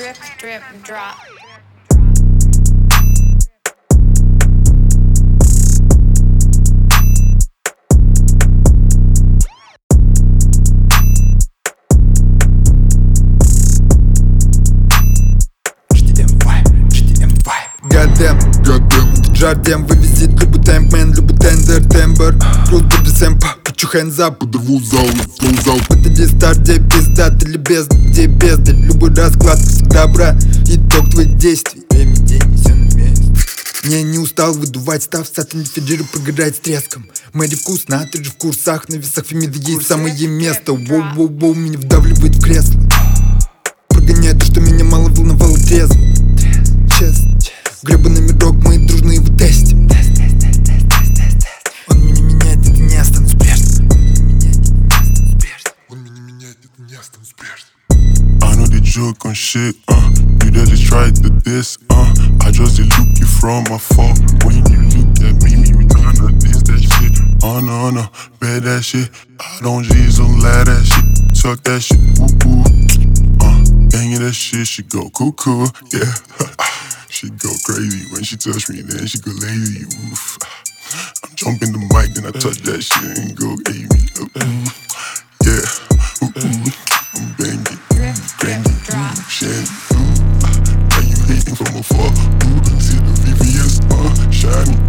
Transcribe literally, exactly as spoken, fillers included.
Drip, drip, drop. Goddamn, goddamn, жардем вывезет любой темпмен, любой тендер, тембр. Плюс буду сэмпа, put your hands up. Подорву зал, flow зал. Подойди старт, где пиздат или без, где бездарь. Любой расклад всегда брат, итог твоих действий. Время, день, все на месте. Не, не устал выдувать став, сатан фиджиры прогорает с треском. Мэри вкусно, ты же в курсах, на весах Фемида есть самое место. Воу-воу-воу, меня вдавливает в кресло. Прогоняет то, что меня мало волновало трезво. Честно, гребаный мирок, мы дружно его тестим. Он меня меняет, это не останусь прежним. Он меня меняет, это не останусь прежним. I know they joke on shit, uh You that just tried to diss, uh I just did look you from afar. When you look at me, you tryna diss that shit. Oh no, no, bet that shit. I don't G's, don't lie that shit. Tuck that shit, ooh, ooh. Uh, banging that shit, she go cuckoo, yeah. She go crazy when she touch me, then she go lazy, oof. I'm jumping the mic, then I touch that shit and go A me, ooh, ooh. Yeah, ooh, ooh. I'm banging, banging, ooh, shit, ooh. Now you hating from afar, ooh. See the V V S, uh, shining.